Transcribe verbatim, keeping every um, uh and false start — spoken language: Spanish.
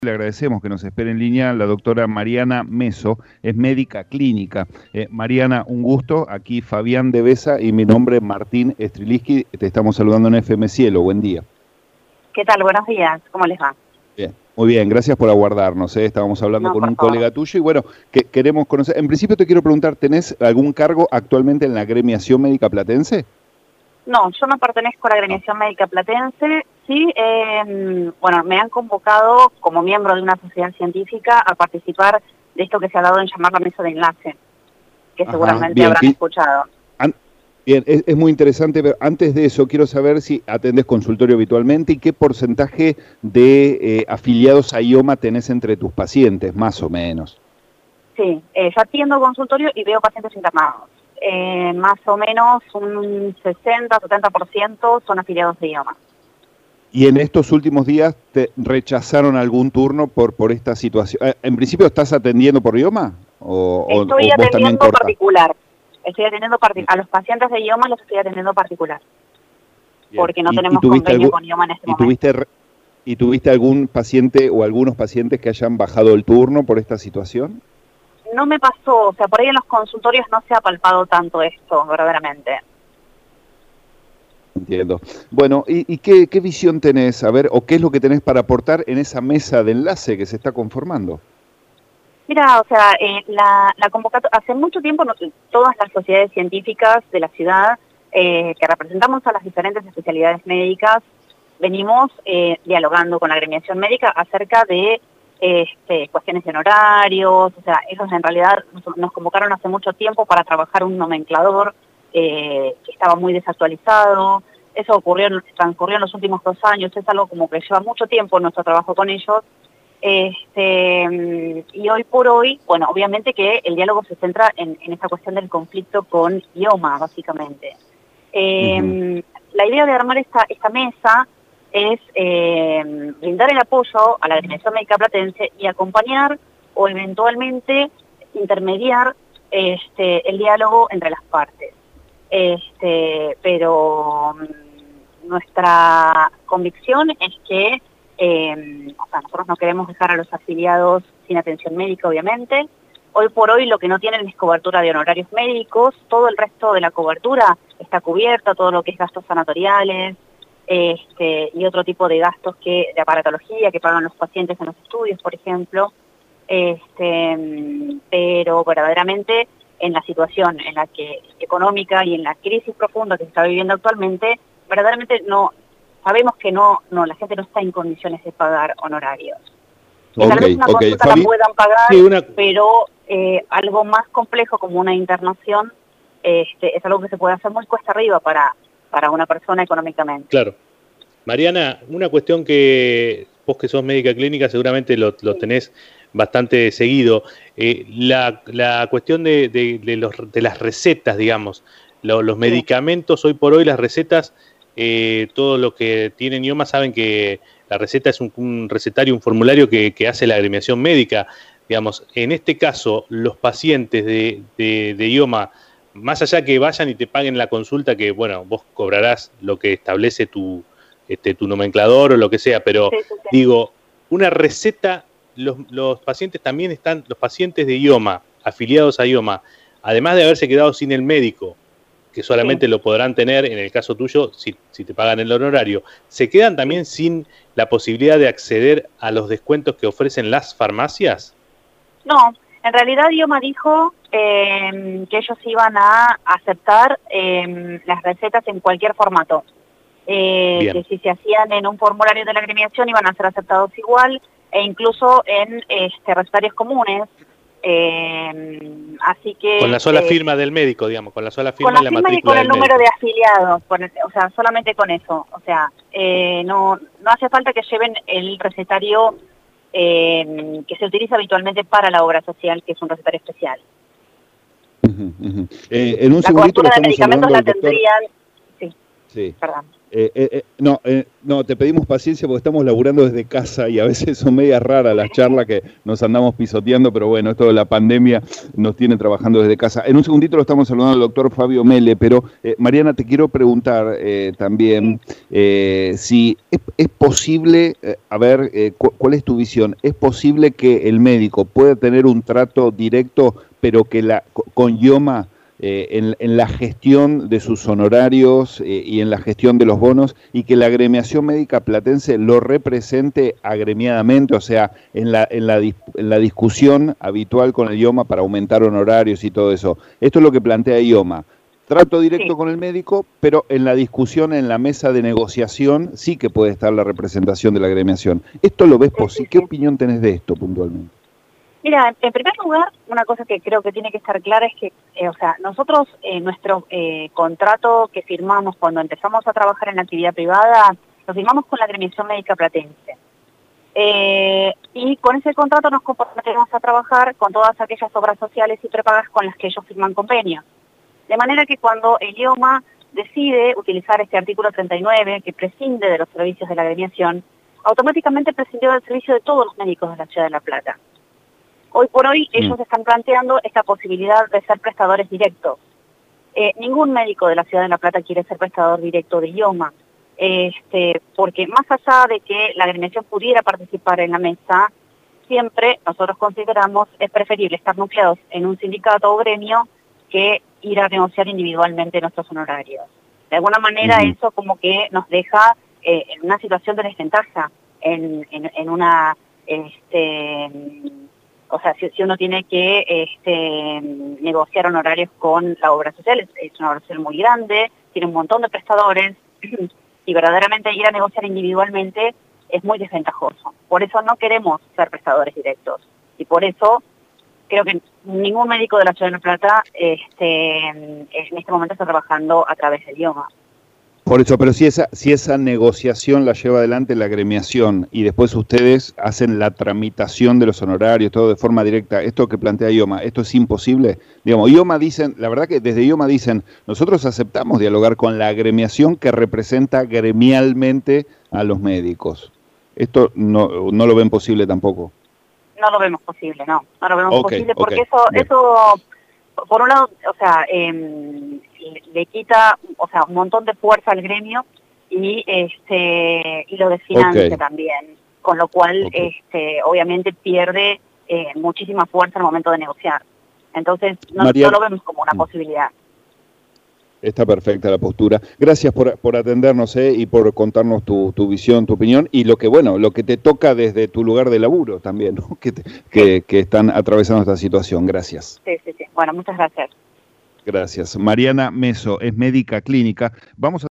Le agradecemos que nos espere en línea la doctora Mariana Meso, es médica clínica. Eh, Mariana, un gusto. Aquí Fabián de Besa y mi nombre es Martín Striliski. Te estamos saludando en F M Cielo. Buen día. ¿Qué tal? Buenos días. ¿Cómo les va? Bien. Muy bien, gracias por aguardarnos. ¿eh? Estábamos hablando No, con por un favor. colega tuyo y bueno, que queremos conocer. En principio te quiero preguntar, ¿tenés algún cargo actualmente en la agremiación médica platense? No, yo no pertenezco a la agremiación médica platense. Sí, eh, bueno, me han convocado como miembro de una sociedad científica a participar de esto que se ha dado en llamar la mesa de enlace, que Ajá, seguramente bien. habrán ¿Qué, escuchado. an, bien, es, es muy interesante, pero antes de eso quiero saber si atendés consultorio habitualmente y qué porcentaje de eh, afiliados a IOMA tenés entre tus pacientes, más o menos. Sí, eh, yo atiendo consultorio y veo pacientes internados. Eh, más o menos un sesenta, setenta por ciento son afiliados de IOMA. ¿Y en estos últimos días te rechazaron algún turno por, por esta situación? ¿En principio estás atendiendo por IOMA? ¿O, o, Estoy o vos también atendiendo cortás? particular. Estoy atendiendo partic a los pacientes de IOMA los estoy atendiendo particular. Bien. Porque no ¿Y, tenemos y tuviste convenio algún, con IOMA en este y momento. tuviste, ¿Y tuviste algún paciente o algunos pacientes que hayan bajado el turno por esta situación? No me pasó, o sea, por ahí en los consultorios no se ha palpado tanto esto, verdaderamente. Entiendo. Bueno, ¿y, y qué, qué visión tenés? A ver, o qué es lo que tenés para aportar en esa mesa de enlace que se está conformando. Mira, o sea, eh, la, la convocatoria, hace mucho tiempo no, todas las sociedades científicas de la ciudad eh, que representamos a las diferentes especialidades médicas, venimos eh, dialogando con la agremiación médica acerca de este, cuestiones de honorarios. O sea, ellos en realidad nos, nos convocaron hace mucho tiempo para trabajar un nomenclador eh, que estaba muy desactualizado. Eso ocurrió, transcurrió en los últimos dos años, es algo como que lleva mucho tiempo nuestro trabajo con ellos. Este, y hoy por hoy, bueno, obviamente que el diálogo se centra en, en esta cuestión del conflicto con IOMA, básicamente. Eh, uh-huh. La idea de armar esta, esta mesa es eh, brindar el apoyo a la agremiación médica platense y acompañar o eventualmente intermediar este, el diálogo entre las partes. Este, pero um, nuestra convicción es que Eh, o sea, nosotros no queremos dejar a los afiliados sin atención médica, obviamente. Hoy por hoy lo que no tienen es cobertura de honorarios médicos, todo el resto de la cobertura está cubierta, todo lo que es gastos sanatoriales este, y otro tipo de gastos que de aparatología que pagan los pacientes en los estudios, por ejemplo. Este, pero verdaderamente en la situación en la que económica y en la crisis profunda que se está viviendo actualmente, verdaderamente no... Sabemos que no, no, la gente no está en condiciones de pagar honorarios. Y okay, tal vez una okay. consulta Fabi, la puedan pagar, sí, una... pero eh, algo más complejo como una internación este, es algo que se puede hacer muy cuesta arriba para, para una persona económicamente. Claro. Mariana, una cuestión que vos que sos médica clínica seguramente lo, lo tenés bastante seguido. Eh, la, la cuestión de, de, de, los, de las recetas, digamos, lo, los medicamentos, sí. Hoy por hoy las recetas... Eh, todos los que tienen IOMA saben que la receta es un, un recetario, un formulario que, que hace la agremiación médica. Digamos, en este caso, los pacientes de, de, de IOMA, más allá que vayan y te paguen la consulta, que bueno, vos cobrarás lo que establece tu, este, tu nomenclador o lo que sea, pero sí, sí, sí. digo, una receta, los, los pacientes también están, los pacientes de IOMA, afiliados a IOMA, además de haberse quedado sin el médico, que solamente sí. lo podrán tener, en el caso tuyo, si, si te pagan el honorario, ¿se quedan también sí. sin la posibilidad de acceder a los descuentos que ofrecen las farmacias? No, en realidad IOMA dijo eh, que ellos iban a aceptar eh, las recetas en cualquier formato. Eh, que si se hacían en un formulario de la agremiación iban a ser aceptados igual, e incluso en este, recetarios comunes. Eh, así que con la sola eh, firma del médico, digamos, con la sola firma con la y la firma matrícula y con el del número médico. de afiliados, con el, o sea, solamente con eso. O sea, eh, no, no hace falta que lleven el recetario eh, que se utiliza habitualmente para la obra social, que es un recetario especial. Uh-huh, uh-huh. Eh, en un la segundito cobertura lo de estamos medicamentos la doctor... tendrían... Sí, sí. perdón. Eh, eh, eh, no, eh, no, te pedimos paciencia porque estamos laburando desde casa y a veces son medias raras las charlas que nos andamos pisoteando, pero bueno, esto de la pandemia nos tiene trabajando desde casa. En un segundito lo estamos saludando al doctor Fabio Mele, pero eh, Mariana, te quiero preguntar eh, también eh, si es, es posible, eh, a ver, eh, cu ¿cuál es tu visión? ¿Es posible que el médico pueda tener un trato directo, pero que la con IOMA Eh, en, en la gestión de sus honorarios eh, y en la gestión de los bonos, y que la agremiación médica platense lo represente agremiadamente, o sea, en la, en la, en la discusión habitual con el IOMA para aumentar honorarios y todo eso? Esto es lo que plantea IOMA. Trato directo sí. con el médico, pero en la discusión, en la mesa de negociación, sí que puede estar la representación de la agremiación. ¿Esto lo ves posible? ¿Qué opinión tenés de esto puntualmente? Mira, en primer lugar, una cosa que creo que tiene que estar clara es que, eh, o sea, nosotros, eh, nuestro eh, contrato que firmamos cuando empezamos a trabajar en la actividad privada, lo firmamos con la agremiación médica platense. Eh, y con ese contrato nos comprometemos a trabajar con todas aquellas obras sociales y prepagas con las que ellos firman convenios. De manera que cuando el IOMA decide utilizar este artículo treinta y nueve, que prescinde de los servicios de la agremiación, automáticamente prescindió del servicio de todos los médicos de la Ciudad de La Plata. Hoy por hoy ellos mm. están planteando esta posibilidad de ser prestadores directos. Eh, ningún médico de la Ciudad de La Plata quiere ser prestador directo de IOMA, este, porque más allá de que la agremiación pudiera participar en la mesa, siempre nosotros consideramos es preferible estar nucleados en un sindicato o gremio que ir a negociar individualmente nuestros honorarios. De alguna manera mm. eso como que nos deja eh, en una situación de desventaja, en, en, en una... Este, O sea, si, si uno tiene que este, negociar honorarios con la obra social, es, es una obra social muy grande, tiene un montón de prestadores, y verdaderamente ir a negociar individualmente es muy desventajoso. Por eso no queremos ser prestadores directos. Y por eso creo que ningún médico de la Ciudad de La Plata este, en este momento está trabajando a través del IOMA. Por eso, pero si esa, si esa negociación la lleva adelante la agremiación y después ustedes hacen la tramitación de los honorarios, todo de forma directa, esto que plantea IOMA, ¿esto es imposible? Digamos, IOMA dicen, la verdad que desde IOMA dicen, nosotros aceptamos dialogar con la agremiación que representa gremialmente a los médicos. ¿Esto no, no lo ven posible tampoco? No lo vemos posible, no. No lo vemos okay, posible porque okay, eso, bien. eso, por un lado, o sea, eh, le quita, o sea, un montón de fuerza al gremio y este y lo desfinancia okay. también, con lo cual okay. este obviamente pierde eh, muchísima fuerza al momento de negociar. Entonces no, María... no lo vemos como una posibilidad. Está perfecta la postura. Gracias por, por atendernos eh, y por contarnos tu, tu visión, tu opinión y lo que bueno, lo que te toca desde tu lugar de laburo también, ¿no? que, te, que, sí. que están atravesando esta situación. Gracias. Sí, sí, sí. Bueno, muchas gracias. Gracias. Mariana Meso es médica clínica. Vamos a